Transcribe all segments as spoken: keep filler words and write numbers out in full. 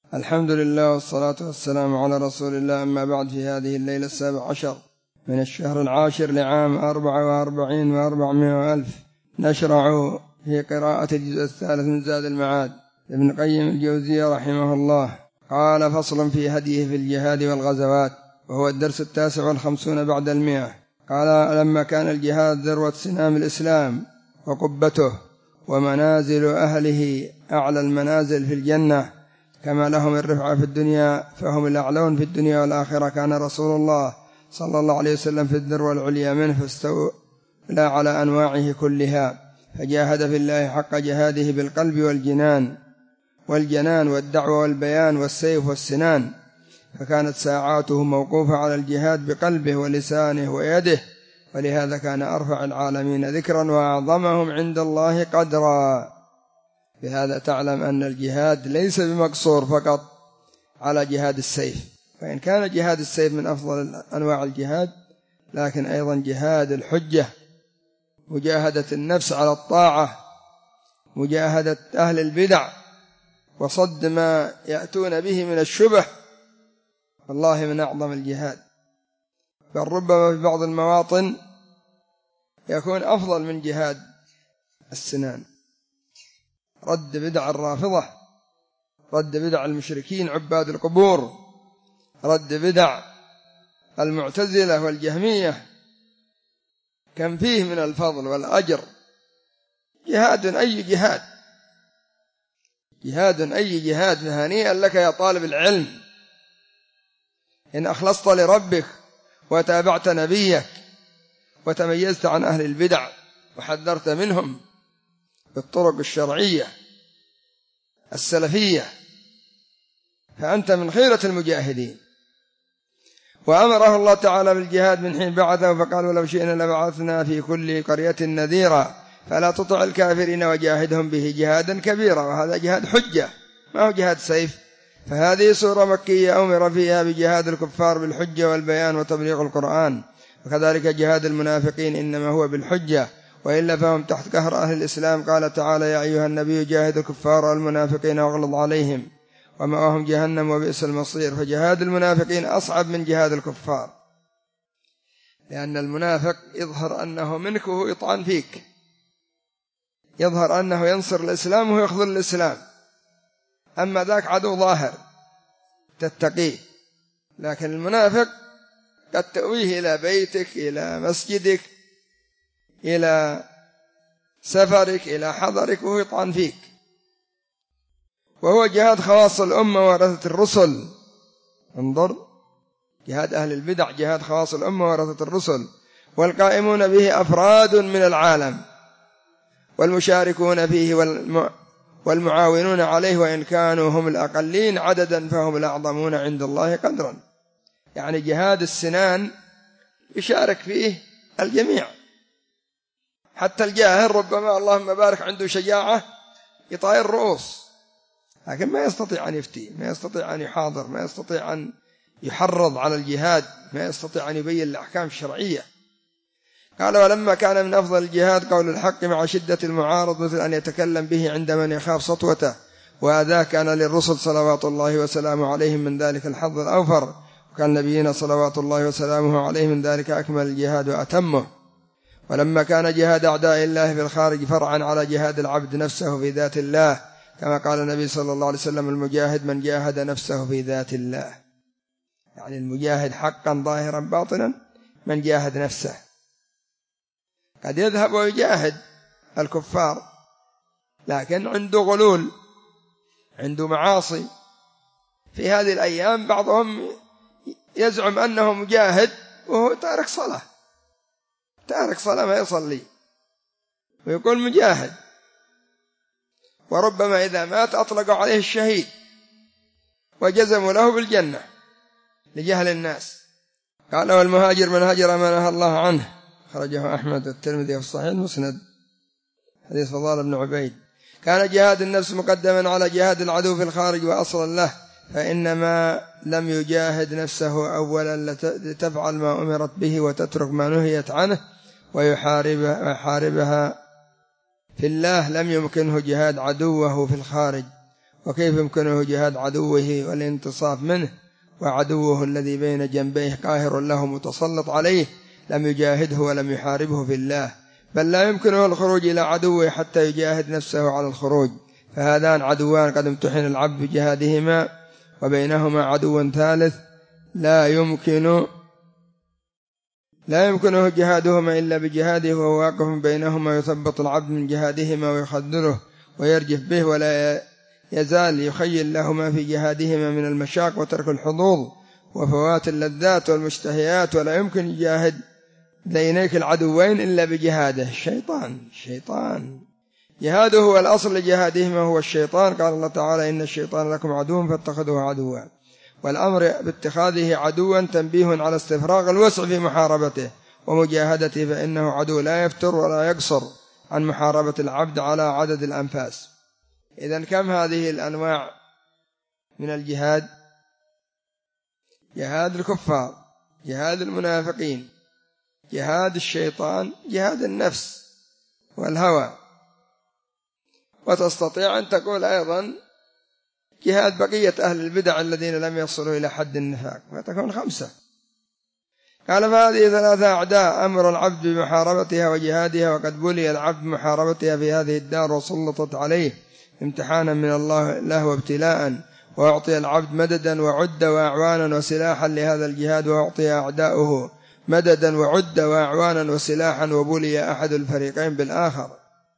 الحمد لله والصلاة والسلام على رسول الله. أما بعد، في هذه الليلة السابع عشر من الشهر العاشر لعام أربع وأربعين وأربعمائة وألف نشرع في قراءة الجزء الثالث من زاد المعاد ابن قيم الجوزية رحمه الله. قال: فصل في هديه في الجهاد والغزوات، وهو الدرس التاسع والخمسون بعد المئة. قال: لما كان الجهاد ذروة سنام الإسلام وقبته ومنازل أهله أعلى المنازل في الجنة، كما لهم الرفعة في الدنيا فهم الأعلون في الدنيا والآخرة، كان رسول الله صلى الله عليه وسلم في الذروة العليا منه، فاستولى على أنواعه كلها، فجاهد في الله حق جهاده بالقلب والجنان والجنان والدعوة والبيان والسيف والسنان، فكانت ساعاته موقوفة على الجهاد بقلبه ولسانه ويده، ولهذا كان أرفع العالمين ذكرا وأعظمهم عند الله قدرا. بهذا تعلم أن الجهاد ليس بمقصور فقط على جهاد السيف، فإن كان جهاد السيف من أفضل أنواع الجهاد، لكن أيضا جهاد الحجة، مجاهدة النفس على الطاعة، مجاهدة أهل البدع، وصد ما يأتون به من الشبه، والله من أعظم الجهاد. بل ربما في بعض المواطن يكون أفضل من جهاد السنان. رد بدع الرافضة، رد بدع المشركين عباد القبور، رد بدع المعتزلة والجهمية، كم فيه من الفضل والأجر. جهاد أي جهاد، جهاد أي جهاد، فهنيئا لك يا طالب العلم إن أخلصت لربك وتابعت نبيك وتميزت عن أهل البدع وحذرت منهم بالطرق الشرعية السلفية، فأنت من خيرة المجاهدين. وأمره الله تعالى بالجهاد من حين بعثه، فقالوا: لو شئنا لبعثنا في كل قرية نذيرا فلا تطع الكافرين وجاهدهم به جهادا كبيرا. وهذا جهاد حجة، ما هو جهاد سيف. فهذه سورة مكية أمر فيها بجهاد الكفار بالحجة والبيان وتبليغ القرآن، وكذلك جهاد المنافقين إنما هو بالحجة، وإلا فهم تحت قهر أهل الإسلام. قال تعالى: يا أيها النبي جاهد الكفار والمنافقين واغلظ عليهم ومأواهم جهنم وبئس المصير. فجهاد المنافقين أصعب من جهاد الكفار، لأن المنافق يظهر أنه منك وهو يطعن فيك، يظهر أنه ينصر الإسلام وهو يخذل الإسلام، أما ذاك عدو ظاهر تتقيه. لكن المنافق قد تأويه إلى بيتك، إلى مسجدك، إلى سفرك، إلى حضرك، وهو يطعن فيك. وهو جهاد خواص الأمة ورثة الرسل. انظر، جهاد أهل البدع جهاد خواص الأمة ورثة الرسل، والقائمون به أفراد من العالم، والمشاركون فيه والمعاونون عليه، وإن كانوا هم الأقلين عددا فهم الأعظمون عند الله قدرا. يعني جهاد السنان يشارك فيه الجميع، حتى الجاهل ربما اللهم بارك عنده شجاعة يطاير الرؤوس، لكن ما يستطيع أن يفتي، ما يستطيع أن يحاضر، ما يستطيع أن يحرض على الجهاد، ما يستطيع أن يبين الأحكام الشرعية. قال: ولما كان من أفضل الجهاد قول الحق مع شدة المعارض، مثل أن يتكلم به عند من يخاف سطوته، وهذا كان للرسل صلوات الله وسلامه عليهم من ذلك الحظ الأوفر، وكان نبينا صلوات الله وسلامه عليه من ذلك أكمل الجهاد وأتمه. ولما كان جهاد أعداء الله في الخارج فرعا على جهاد العبد نفسه في ذات الله، كما قال النبي صلى الله عليه وسلم: المجاهد من جاهد نفسه في ذات الله. يعني المجاهد حقا ظاهرا باطنا من جاهد نفسه. قد يذهب ويجاهد الكفار، لكن عنده غلول، عنده معاصي. في هذه الأيام بعضهم يزعم أنه مجاهد وهو تارك صلاة، تارك صلاة ما يصلي، ويقول مجاهد. وربما إذا مات أطلقوا عليه الشهيد وجزموا له بالجنة لجهل الناس. قال: والمهاجر من هاجر ما نهى الله عنه، خرجه أحمد والترمذي في الصحيح المسند، حديث فضال بن عبيد. كان جهاد النفس مقدما على جهاد العدو في الخارج وأصلا له، فإنما لم يجاهد نفسه أولا لتفعل ما أمرت به وتترك ما نهيت عنه ويحاربها في الله، لم يمكنه جهاد عدوه في الخارج. وكيف يمكنه جهاد عدوه والانتصاف منه وعدوه الذي بين جنبيه قاهر له متسلط عليه لم يجاهده ولم يحاربه في الله، بل لا يمكنه الخروج إلى عدوه حتى يجاهد نفسه على الخروج. فهذان عدوان قد امتحن العبد بجهادهما، وبينهما عدو ثالث لا يمكن لا يمكنه جهادهما إلا بجهاده، وهو واقف بينهما يثبط العبد من جهادهما ويخذله ويرجف به، ولا يزال يخيل لهما في جهادهما من المشاق وترك الحظوظ وفوات اللذات والمشتهيات، ولا يمكن يجاهد بينيك العدوين إلا بجهاده الشيطان. الشيطان جهاده هو الأصل لجهادهما هو الشيطان. قال الله تعالى إن الشيطان لكم عدو فاتخذوه عدوا، والأمر باتخاذه عدوا تنبيه على استفراغ الوسع في محاربته ومجاهدته، فإنه عدو لا يفتر ولا يقصر عن محاربة العبد على عدد الأنفاس. إذن كم هذه الأنواع من الجهاد؟ جهاد الكفار، جهاد المنافقين، جهاد الشيطان، جهاد النفس والهوى. وتستطيع أن تقول أيضا جهاد بقية أهل البدع الذين لم يصلوا إلى حد النفاق، فتكون خمسة. قال فهذه ثلاثة أعداء أمر العبد بمحاربتها وجهادها، وقد بلي العبد بمحاربتها في هذه الدار وسلطت عليه امتحانا من الله له وابتلاء، وأعطي العبد مددا وعد وأعوانا وسلاحا لهذا الجهاد، وأعطي أعداؤه مددا وعد وأعوانا وسلاحا، وبلي أحد الفريقين بالآخر.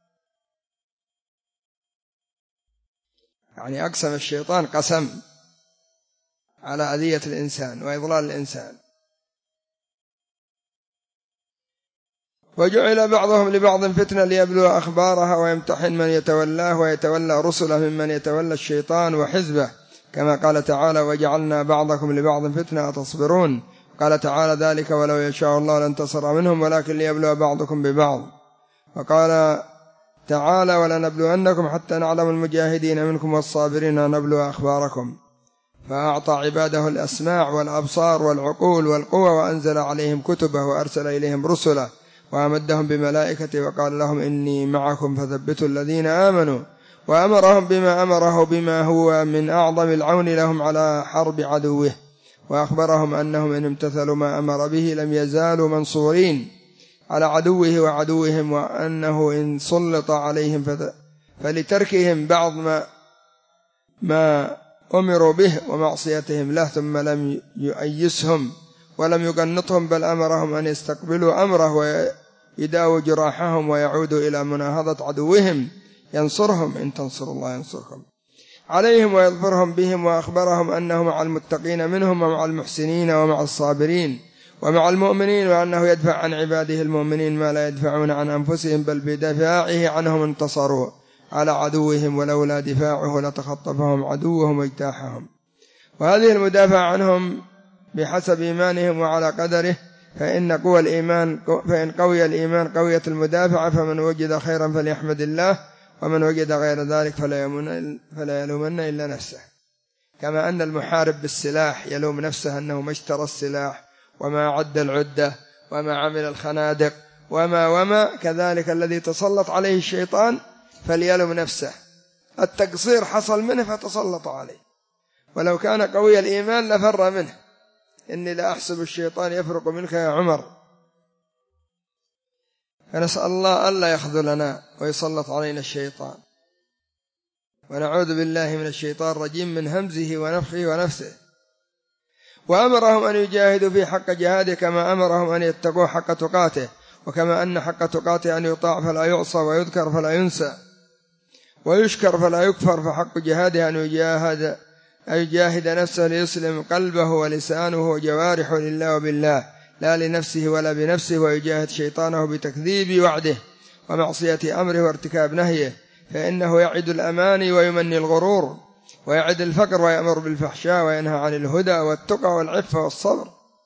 يعني أقسم الشيطان قسم على أذية الإنسان وإضلال الإنسان. وجعل بعضهم لبعض فتنة ليبلو أخبارها ويمتحن من يتولاه ويتولى رسله ممن يتولى الشيطان وحزبه، كما قال تعالى وجعلنا بعضكم لبعض فتنة أتصبرون. قال تعالى ذلك ولو يشاء الله لانتصر منهم ولكن ليبلو بعضكم ببعض. وقال تعالى ولنبلونكم حتى نعلم المجاهدين منكم والصابرين ونبلو أخباركم. فأعطى عباده الأسماع والأبصار والعقول والقوى، وأنزل عليهم كتبه وأرسل إليهم رسله وأمدهم بملائكته، وقال لهم إني معكم فثبتوا الذين آمنوا، وأمرهم بما أمره بما هو من أعظم العون لهم على حرب عدوه، وأخبرهم أنهم إن امتثلوا ما أمر به لم يزالوا منصورين على عدوه وعدوهم، وأنه إن سلط عليهم فلتركهم بعض ما, ما أمروا به ومعصيتهم له، ثم لم يؤيسهم ولم يقنطهم، بل أمرهم أن يستقبلوا أمره ويداووا جراحهم ويعودوا إلى مناهضة عدوهم ينصرهم إن تنصروا الله ينصركم عليهم ويظفرهم بهم. وأخبرهم أنه مع المتقين منهم ومع المحسنين ومع الصابرين ومع المؤمنين، وأنه يدفع عن عباده المؤمنين ما لا يدفعون عن أنفسهم، بل بدفاعه عنهم انتصروا على عدوهم، ولولا دفاعه لتخطفهم عدوهم واجتاحهم. وهذه المدافع عنهم بحسب إيمانهم وعلى قدره، فإن قوى الإيمان فإن قوي الإيمان قوية المدافعة، فمن وجد خيرا فليحمد الله، ومن وجد غير ذلك فلا يلومن فلا يلومن إلا نفسه. كما أن المحارب بالسلاح يلوم نفسه أنه ما اشترى السلاح وما عد العدة وما عمل الخنادق وما وما كذلك الذي تسلط عليه الشيطان فليلوم نفسه، التقصير حصل منه فتسلط عليه، ولو كان قوي الإيمان لفر منه. إني لا أحسب الشيطان يفرق منك يا عمر. فنسأل الله ألا يخذلنا ويسلط علينا الشيطان، ونعوذ بالله من الشيطان الرجيم من همزه ونفخه ونفسه. وأمرهم أن يجاهدوا في حق جهاده، كما أمرهم أن يتقوا حق تقاته، وكما أن حق تقاته أن يطاع فلا يعصى ويذكر فلا ينسى ويشكر فلا يكفر. فحق جهاده أن يجاهد أن يجاهد نفسه ليسلم قلبه ولسانه وجوارحه لله وبالله، لا لنفسه ولا بنفسه، ويجاهد شيطانه بتكذيب وعده ومعصية أمره وارتكاب نهيه، فإنه يعد الأماني ويمني الغرور، ويعد الفقر ويأمر بالفحشاء وينهى عن الهدى والتقى والعفة والصبر.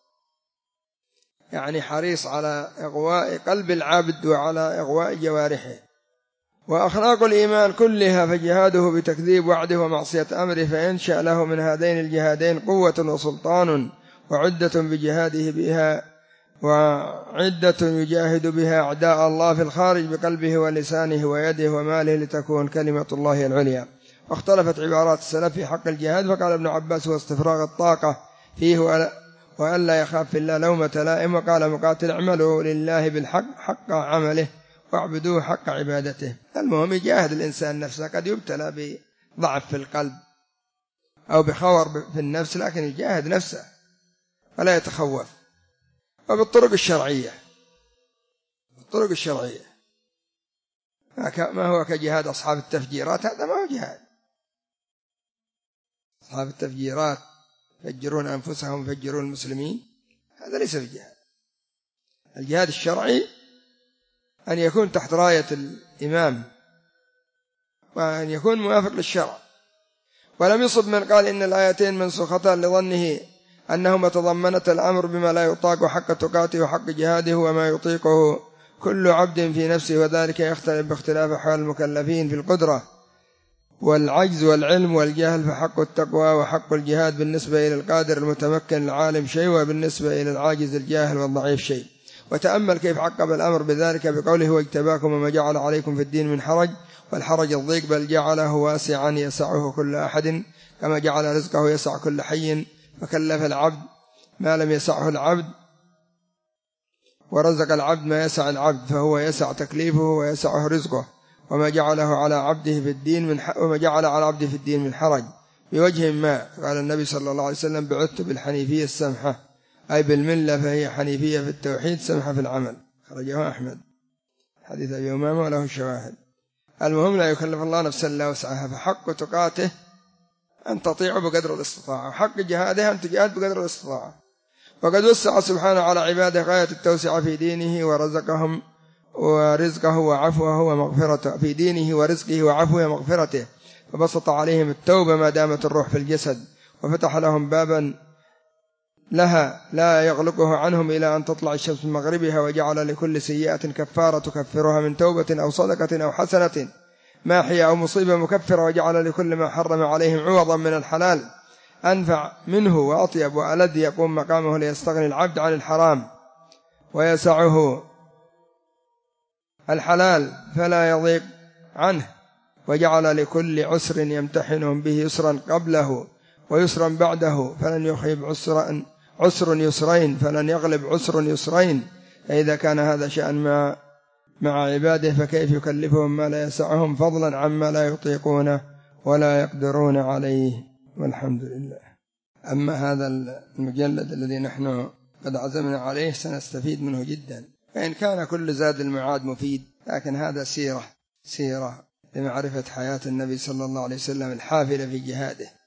يعني حريص على إغواء قلب العبد وعلى إغواء جوارحه. وأخلاق الإيمان كلها فجهاده بتكذيب وعده ومعصية أمره، فينشأ له من هذين الجهادين قوة وسلطان وعدة بجهاده بها وعدة يجاهد بها أعداء الله في الخارج بقلبه ولسانه ويده وماله، لتكون كلمة الله العليا. واختلفت عبارات السلف في حق الجهاد، فقال ابن عباس هو استفراغ الطاقة فيه وأن لا يخاف في الله لومة لائم، وقال مقاتل اعملوا لله بالحق حق عمله واعبدوه حق عبادته. المهم يجاهد الإنسان نفسه، قد يبتلى بضعف في القلب أو بخور في النفس، لكن يجاهد نفسه ولا يتخوف. وبالطرق الشرعية، الطرق الشرعية ما هو كجهاد أصحاب التفجيرات، هذا ما هو جهاد. أصحاب التفجيرات يفجرون أنفسهم يفجرون المسلمين، هذا ليس بجهاد. الجهاد الشرعي أن يكون تحت راية الإمام وأن يكون موافق للشرع. ولم يصب من قال إن الآيتين منسوختان لظنه أنهما تضمنت الأمر بما لا يطاق حق تقاته وحق جهاده وما يطيقه كل عبد في نفسه، وذلك يختلف باختلاف أحوال المكلفين في القدرة والعجز والعلم والجهل، فحق التقوى وحق الجهاد بالنسبة إلى القادر المتمكن العالم شيء، وبالنسبة إلى العاجز الجاهل والضعيف شيء. وتأمل كيف عقب الأمر بذلك بقوله واجتباكم وما جعل عليكم في الدين من حرج، والحرج الضيق، بل جعله واسعا يسعه كل أحد، كما جعل رزقه يسع كل حي، فكلف العبد ما لم يسعه العبد، ورزق العبد ما يسع العبد، فهو يسع تكليفه ويسعه رزقه. وما جعله على عبده في الدين من ح... وما جعل على عبده في الدين من حرج بوجه ما. قال النبي صلى الله عليه وسلم بعثت بالحنيفية السمحة، أي بالملة، فهي حنيفية في التوحيد سمحة في العمل. خرجه أحمد، حديث أبي أمامة وله شواهد. المهم لا يكلف الله نفسا إلا وسعها، فحق تقاته أن تطيع بقدر الاستطاعة، وحق جهاده أن تجاهد بقدر الاستطاعة. وقد وسع سبحانه على عباده غاية التوسعة في دينه ورزقهم ورزقه وعفوه ومغفرته في دينه ورزقه وعفوه ومغفرته، فبسط عليهم التوبة ما دامت الروح في الجسد، وفتح لهم بابا لها لا يغلقه عنهم إلى أن تطلع الشمس من مغربها، وجعل لكل سيئة كفارة تكفرها من توبة أو صدقة أو حسنة ماحية أو مصيبة مكفرة، وجعل لكل ما حرم عليهم عوضا من الحلال أنفع منه وأطيب وألذ يقوم مقامه ليستغني العبد عن الحرام ويسعه الحلال فلا يضيق عنه، وجعل لكل عسر يمتحنهم به يسرا قبله ويسرا بعده، فلن يخيب عسرا عسر يسرين فلن يغلب عسر يسرين. فإذا كان هذا شأن مع, مع عباده، فكيف يكلفهم ما لا يسعهم فضلا عما لا يطيقونه ولا يقدرون عليه. والحمد لله. أما هذا المجلد الذي نحن قد عزمنا عليه سنستفيد منه جدا، فإن كان كل زاد المعاد مفيد، لكن هذا سيرة سيرة لمعرفة حياة النبي صلى الله عليه وسلم الحافلة في جهاده.